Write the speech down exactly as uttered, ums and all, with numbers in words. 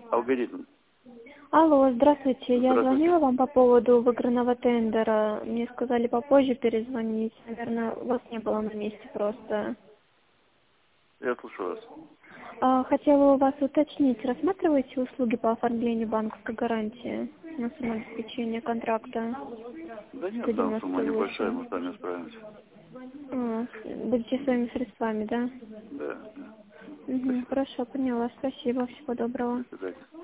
Алгоритм. Алло, здравствуйте. Я Здравствуйте. звонила вам по поводу выигранного тендера. Мне сказали попозже перезвонить. Наверное, вас не было на месте просто. Я слушаю вас. А, Хотела у вас уточнить, рассматриваете услуги по оформлению банковской гарантии на самообеспечение контракта Да сто нет, там сумма девяносто небольшая, восемь? мы сами справимся. А, будете своими средствами, да? Да, да. Угу, Спасибо. хорошо, поняла. Спасибо, всего доброго. До свидания.